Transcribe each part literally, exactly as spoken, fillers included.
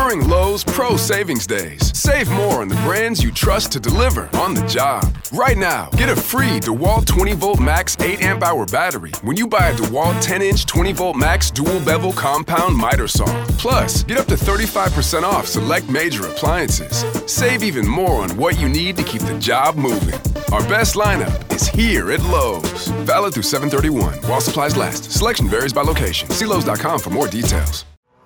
during Lowe's Pro Savings Days. Save more on the brands you trust to deliver on the job. Right now, get a free DeWalt twenty volt max eight amp hour battery when you buy a DeWalt ten inch twenty volt max dual bevel compound miter saw. Plus, get up to thirty-five percent off select major appliances. Save even more on what you need to keep the job moving. Our best lineup is here at Lowe's. Valid through seven thirty-one while supplies last. Selection varies by location. See Lowe's dot com for more details.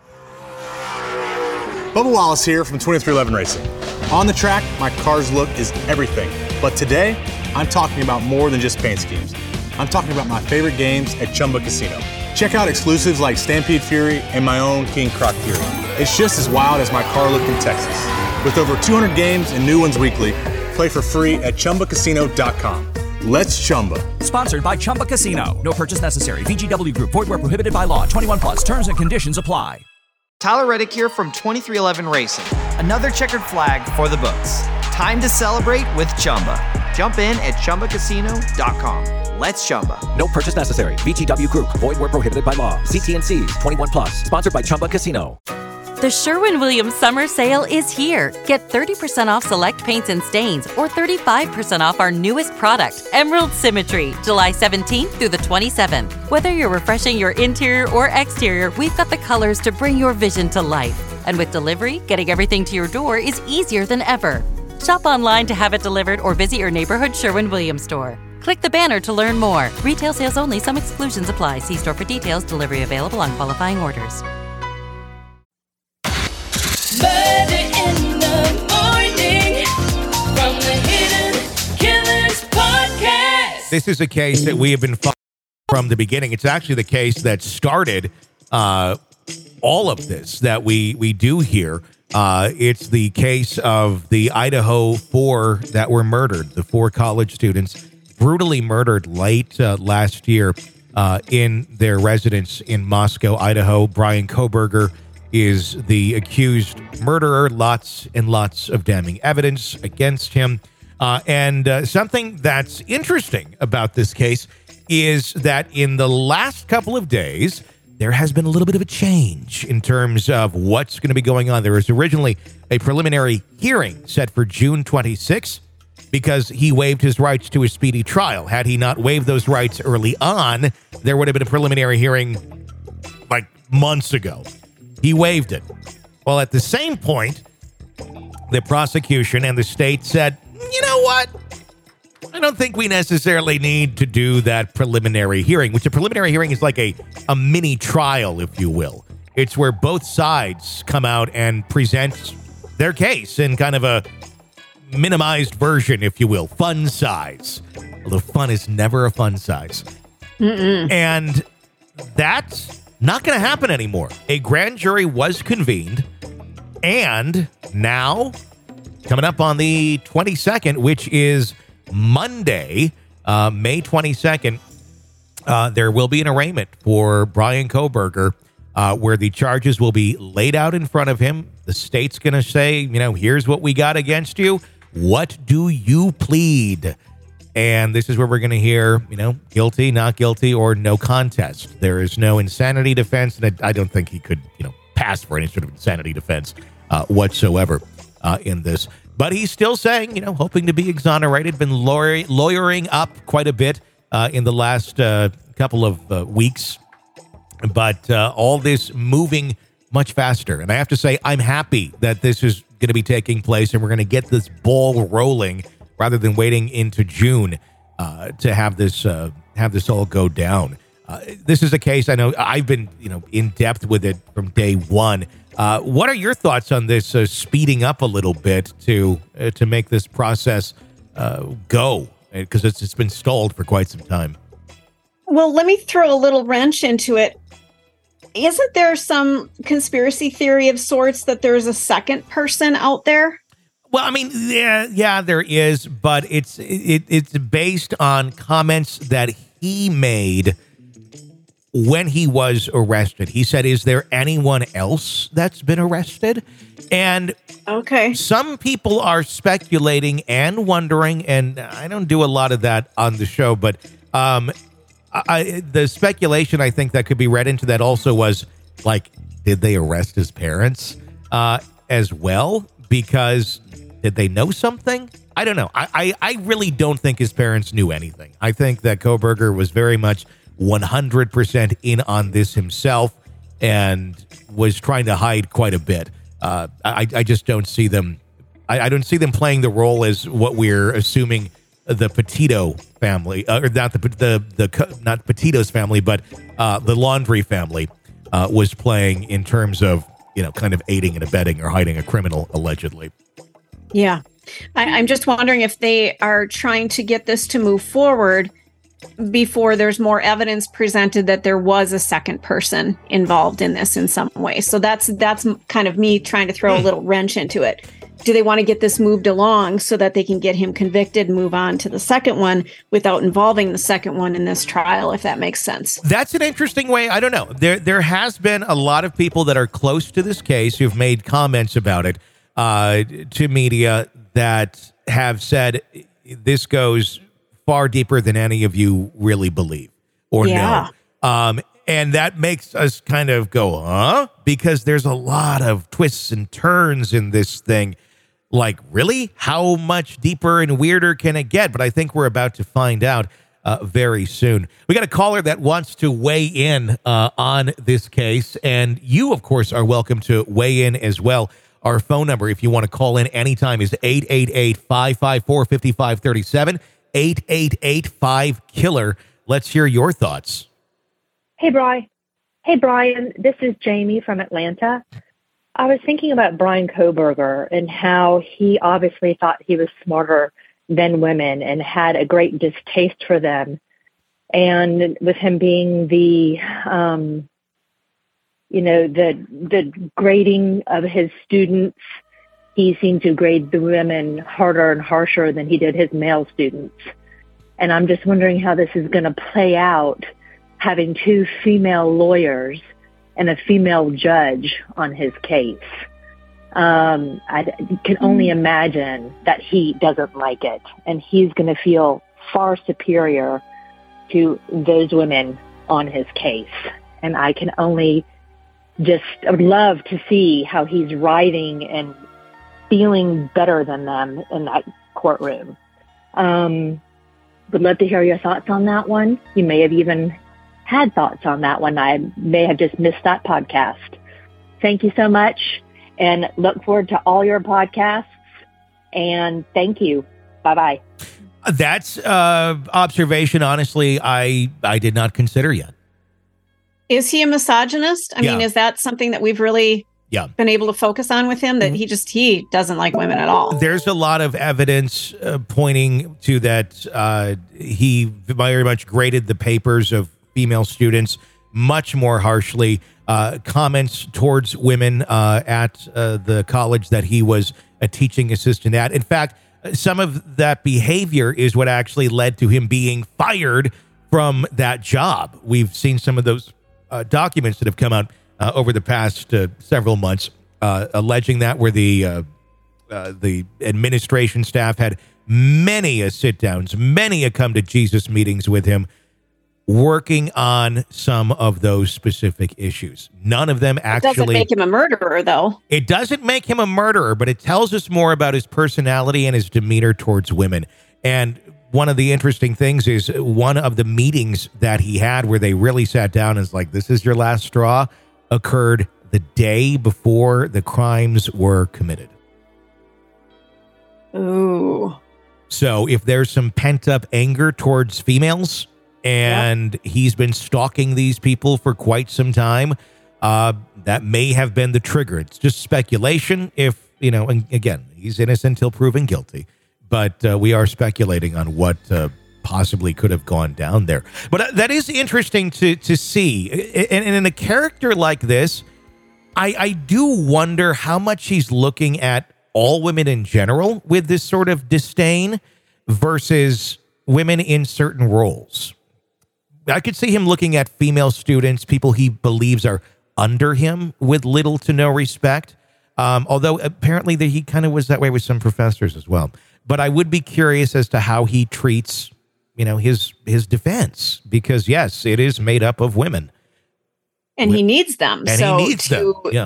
Bubba Wallace here from twenty-three eleven Racing. On the track, my car's look is everything. But today, I'm talking about more than just paint schemes. I'm talking about my favorite games at Chumba Casino. Check out exclusives like Stampede Fury and my own King Croc Fury. It's just as wild as my car look in Texas. With over two hundred games and new ones weekly, play for free at Chumba Casino dot com. Let's Chumba. Sponsored by Chumba Casino. No purchase necessary. V G W Group. Void where prohibited by law. twenty-one plus. Terms and conditions apply. Tyler Reddick here from twenty-three eleven Racing. Another checkered flag for the books. Time to celebrate with Chumba. Jump in at Chumba Casino dot com. Let's Chumba. No purchase necessary. V G W Group. Void where prohibited by law. See T and C's. twenty-one plus. Sponsored by Chumba Casino. The Sherwin-Williams Summer Sale is here. Get thirty percent off select paints and stains or thirty-five percent off our newest product, Emerald Symmetry, July seventeenth through the twenty-seventh. Whether you're refreshing your interior or exterior, we've got the colors to bring your vision to life. And with delivery, getting everything to your door is easier than ever. Shop online to have it delivered or visit your neighborhood Sherwin-Williams store. Click the banner to learn more. Retail sales only. Some exclusions apply. See store for details. Delivery available on qualifying orders. Murder in the morning from the Hidden Killers podcast. This is a case that we have been following from the beginning. It's actually the case that started uh, all of this that we, we do here. Uh, it's the case of the Idaho four that were murdered, the four college students brutally murdered late uh, last year uh, in their residence in Moscow, Idaho. Bryan Kohberger is the accused murderer. Lots and lots of damning evidence against him. Uh, and uh, something that's interesting about this case is that in the last couple of days, there has been a little bit of a change in terms of what's going to be going on. There was originally a preliminary hearing set for June twenty-sixth because he waived his rights to a speedy trial. Had he not waived those rights early on, there would have been a preliminary hearing like months ago. He waived it. Well, at the same point, the prosecution and the state said, you know what? I don't think we necessarily need to do that preliminary hearing, which a preliminary hearing is like a, a mini trial, if you will. It's where both sides come out and present their case in kind of a minimized version, if you will, fun size. Although fun is never a fun size. Mm-mm. And that's not going to happen anymore. A grand jury was convened, and now, coming up on the twenty-second, which is Monday, uh, May twenty-second, uh, there will be an arraignment for Bryan Kohberger, uh, where the charges will be laid out in front of him. The state's going to say, you know, here's what we got against you. What do you plead? And this is where we're going to hear, you know, guilty, not guilty, or no contest. There is no insanity defense, and I don't think he could, you know, pass for any sort of insanity defense uh, whatsoever uh, in this. But he's still saying, you know, hoping to be exonerated, been lawyer- lawyering up quite a bit uh, in the last uh, couple of uh, weeks. But uh, all this moving much faster. And I have to say, I'm happy that this is going to be taking place and we're going to get this ball rolling rather than waiting into June uh, to have this uh, have this all go down. Uh, this is a case I know I've been, you know, in depth with it from day one. Uh, what are your thoughts on this uh, speeding up a little bit to uh, to make this process uh, go? Because it's, it's been stalled for quite some time. Well, let me throw a little wrench into it. Isn't there some conspiracy theory of sorts that there's a second person out there? Well, I mean, yeah, yeah, there is, but it's it, it's based on comments that he made when he was arrested. He said, is there anyone else that's been arrested? And okay, some people are speculating and wondering, and I don't do a lot of that on the show, but um, I, the speculation I think that could be read into that also was, like, did they arrest his parents? Uh, as well, because did they know something? I don't know. I, I, I really don't think his parents knew anything. I think that Kohberger was very much one hundred percent in on this himself and was trying to hide quite a bit. Uh, I, I just don't see them. I, I don't see them playing the role as what we're assuming the Petito family, uh, or not the the the not Petito's family, but uh, the Laundrie family uh, was playing in terms of, you know, kind of aiding and abetting or hiding a criminal allegedly. Yeah, I, I'm just wondering if they are trying to get this to move forward before there's more evidence presented that there was a second person involved in this in some way. So that's that's kind of me trying to throw a little wrench into it. Do they want to get this moved along so that they can get him convicted and move on to the second one without involving the second one in this trial, if that makes sense? That's an interesting way. I don't know. There there has been a lot of people that are close to this case who've made comments about it uh, to media that have said this goes far deeper than any of you really believe or Yeah. know. Um, and that makes us kind of go, huh? Because there's a lot of twists and turns in this thing. Like, really? How much deeper and weirder can it get? But I think we're about to find out uh, very soon. We got a caller that wants to weigh in uh, on this case. And you, of course, are welcome to weigh in as well. Our phone number, if you want to call in anytime, is eight eight eight, five five four, five five three seven. eight eight eight, five, killer. Let's hear your thoughts. Hey, Brian. Hey, Brian. This is Jamie from Atlanta. I was thinking about Bryan Kohberger and how he obviously thought he was smarter than women and had a great distaste for them. And with him being the, um, you know, the the grading of his students, he seemed to grade the women harder and harsher than he did his male students. And I'm just wondering how this is going to play out, having two female lawyers and a female judge on his case. Um, I can only imagine that he doesn't like it, and he's going to feel far superior to those women on his case. And I can only just, I would love to see how he's writing and feeling better than them in that courtroom. Um, would love to hear your thoughts on that one. You may have even had thoughts on that one. I may have just missed that podcast. Thank you so much, and look forward to all your podcasts. And thank you. Bye-bye. That's uh, observation, honestly, I, I did not consider yet. Is he a misogynist? I Yeah. mean, is that something that we've really Yeah. been able to focus on with him, that he just, he doesn't like women at all? There's a lot of evidence uh, pointing to that uh, he very much graded the papers of female students much more harshly. Uh, comments towards women uh, at uh, the college that he was a teaching assistant at. In fact, some of that behavior is what actually led to him being fired from that job. We've seen some of those uh, documents that have come out uh, over the past uh, several months, uh, alleging that where the uh, uh, the administration staff had many a sit downs, many a come to Jesus meetings with him, working on some of those specific issues. None of them It actually doesn't make him a murderer, though. It doesn't make him a murderer, but it tells us more about his personality and his demeanor towards women. And one of the interesting things is one of the meetings that he had where they really sat down and was like, this is your last straw, occurred the day before the crimes were committed. Ooh. So if there's some pent up anger towards females, and yeah. he's been stalking these people for quite some time, uh, that may have been the trigger. It's just speculation. If, you know, and again, he's innocent until proven guilty, but uh, we are speculating on what uh, possibly could have gone down there. But uh, that is interesting to to see. And, and in a character like this, I, I do wonder how much he's looking at all women in general with this sort of disdain versus women in certain roles. I could see him looking at female students, people he believes are under him, with little to no respect. Um, although apparently that he kind of was that way with some professors as well. But I would be curious as to how he treats, you know, his his defense, because yes, it is made up of women, and he needs them. And so he needs to, them. Yeah.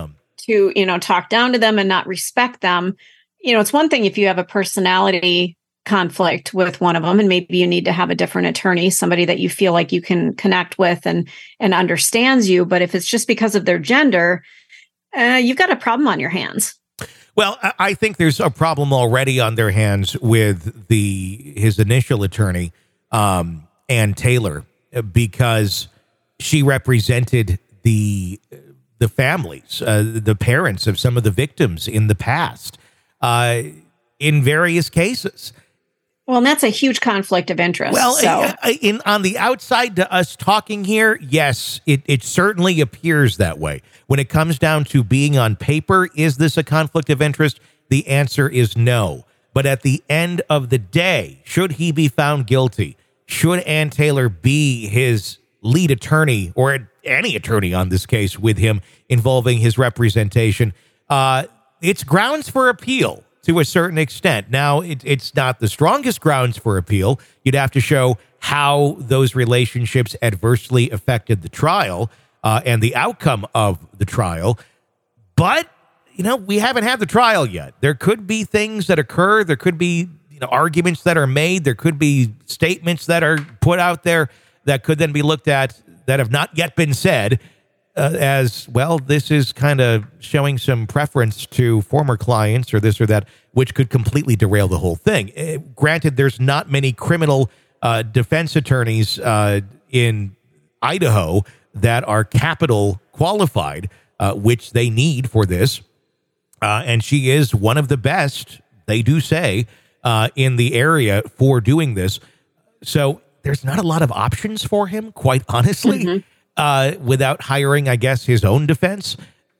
to, you know, talk down to them and not respect them. You know, it's one thing if you have a personality conflict with one of them, and maybe you need to have a different attorney, somebody that you feel like you can connect with and and understands you. But if it's just because of their gender, uh, you've got a problem on your hands. Well, I think there's a problem already on their hands with the his initial attorney, um, Ann Taylor, because she represented the the families, uh, the parents of some of the victims in the past, uh, in various cases. Well, and that's a huge conflict of interest. Well, so. in on the outside to us talking here, yes, it, it certainly appears that way. When it comes down to being on paper, is this a conflict of interest? The answer is no. But at the end of the day, should he be found guilty, should Ann Taylor be his lead attorney or any attorney on this case with him involving his representation, uh, it's grounds for appeal. To a certain extent. Now, it, it's not the strongest grounds for appeal. You'd have to show how those relationships adversely affected the trial uh, and the outcome of the trial. But, you know, we haven't had the trial yet. There could be things that occur. There could be, you know, arguments that are made. There could be statements that are put out there that could then be looked at that have not yet been said. Uh, as well, this is kind of showing some preference to former clients or this or that, which could completely derail the whole thing. Uh, granted, there's not many criminal uh, defense attorneys uh, in Idaho that are capital qualified, uh, which they need for this. Uh, and she is one of the best, they do say, uh, in the area for doing this. So there's not a lot of options for him, quite honestly. Mm-hmm. Uh, without hiring, I guess, his own defense.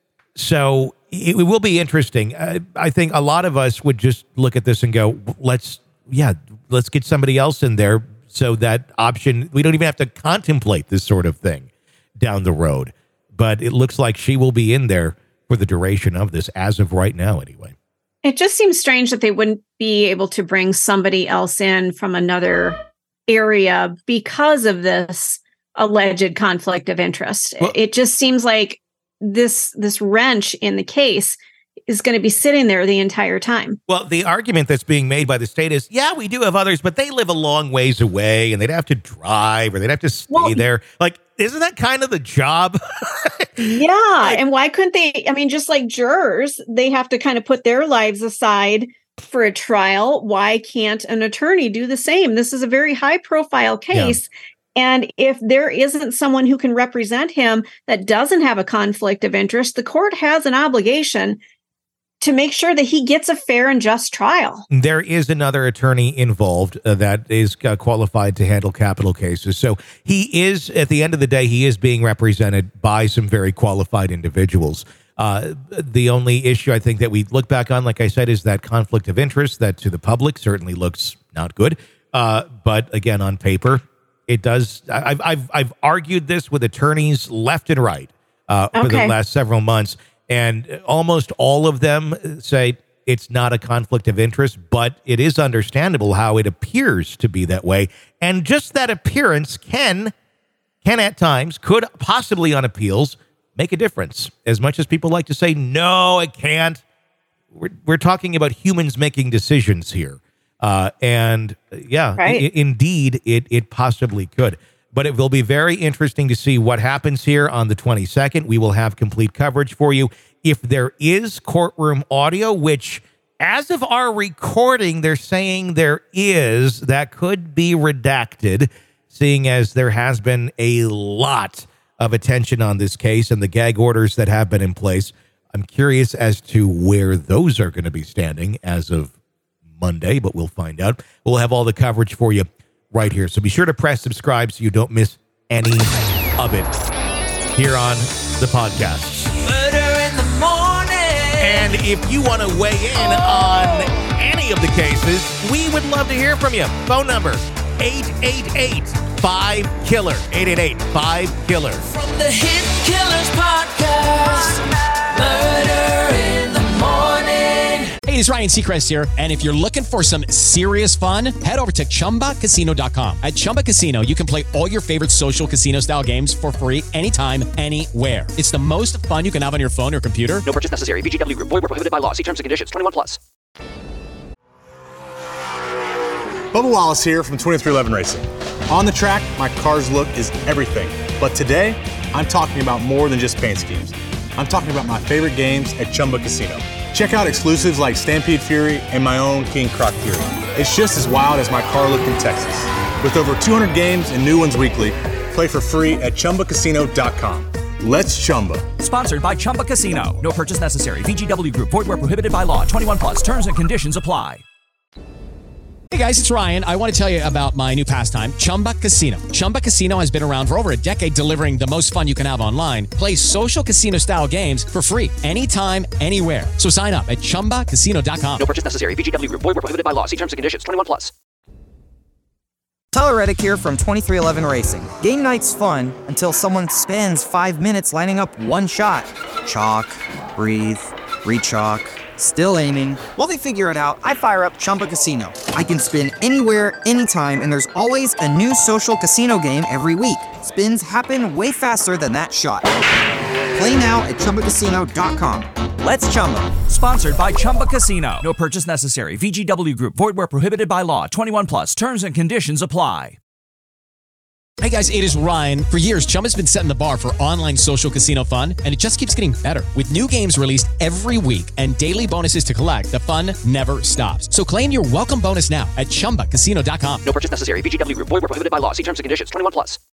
So it, it will be interesting. Uh, I think a lot of us would just look at this and go, let's, yeah, let's get somebody else in there so that option, we don't even have to contemplate this sort of thing down the road. But it looks like she will be in there for the duration of this, as of right now, anyway. It just seems strange that they wouldn't be able to bring somebody else in from another area because of this alleged conflict of interest. Well, it just seems like this this wrench in the case is going to be sitting there the entire time. Well, the argument that's being made by the state is, yeah, we do have others, but they live a long ways away and they'd have to drive or they'd have to stay well, there. Like, isn't that kind of the job? Yeah. Like, and why couldn't they? I mean, just like jurors, they have to kind of put their lives aside for a trial. Why can't an attorney do the same? This is a very high profile case. Yeah. And if there isn't someone who can represent him that doesn't have a conflict of interest, the court has an obligation to make sure that he gets a fair and just trial. There is another attorney involved uh, that is uh, qualified to handle capital cases. So he is, at the end of the day, he is being represented by some very qualified individuals. Uh, the only issue I think that we look back on, like I said, is that conflict of interest that to the public certainly looks not good. Uh, but again, on paper, it does. I've I've I've argued this with attorneys left and right uh, okay. for the last several months, and almost all of them say it's not a conflict of interest, but it is understandable how it appears to be that way, and just that appearance can can at times could possibly on appeals make a difference. As much as people like to say no, it can't. We're we're talking about humans making decisions here. Uh, and yeah, right. I- indeed, it it possibly could. But it will be very interesting to see what happens here on the twenty-second. We will have complete coverage for you. If there is courtroom audio, which as of our recording, they're saying there is, that could be redacted, seeing as there has been a lot of attention on this case and the gag orders that have been in place. I'm curious as to where those are going to be standing as of Monday, but we'll find out. We'll have all the coverage for you right here. So be sure to press subscribe so you don't miss any of it here on the podcast. Murder in the morning. And if you want to weigh in on any of the cases, we would love to hear from you. Phone number eight eight eight, five, killer. eight eight eight, five, killer. From the Hit Killers Podcast. Murder in the morning. Hey, Hey, it's Ryan Seacrest here. And if you're looking for some serious fun, head over to Chumba Casino dot com. At Chumba Casino, you can play all your favorite social casino-style games for free anytime, anywhere. It's the most fun you can have on your phone or computer. No purchase necessary. V G W Group. Void where prohibited by law. See terms and conditions. twenty-one plus. Bubba Wallace here from twenty-three eleven Racing. On the track, my car's look is everything. But today, I'm talking about more than just paint schemes. I'm talking about my favorite games at Chumba Casino. Check out exclusives like Stampede Fury and my own King Croc Fury. It's just as wild as my car look in Texas. With over two hundred games and new ones weekly, play for free at Chumba Casino dot com. Let's Chumba. Sponsored by Chumba Casino. No purchase necessary. V G W Group. Void where prohibited by law. twenty-one plus. Terms and conditions apply. Hey guys, it's Ryan. I want to tell you about my new pastime, Chumba Casino. Chumba Casino has been around for over a decade, delivering the most fun you can have online. Play social casino-style games for free anytime, anywhere. So sign up at Chumba Casino dot com. No purchase necessary. V G W Group. Void where prohibited by law. See terms and conditions. twenty-one plus. Tyler Reddick here from twenty-three eleven Racing. Game night's fun until someone spends five minutes lining up one shot. Chalk, breathe, re-chalk, still aiming. While they figure it out, I fire up Chumba Casino. I can spin anywhere, anytime, and there's always a new social casino game every week. Spins happen way faster than that shot. Play now at Chumba Casino dot com. Let's Chumba. Sponsored by Chumba Casino. No purchase necessary. V G W Group. Void where prohibited by law. twenty-one plus. Terms and conditions apply. Hey guys, it is Ryan. For years, Chumba's been setting the bar for online social casino fun, and it just keeps getting better. With new games released every week and daily bonuses to collect, the fun never stops. So claim your welcome bonus now at Chumba Casino dot com. No purchase necessary. V G W Group. Void where prohibited by law. See terms and conditions. twenty-one plus.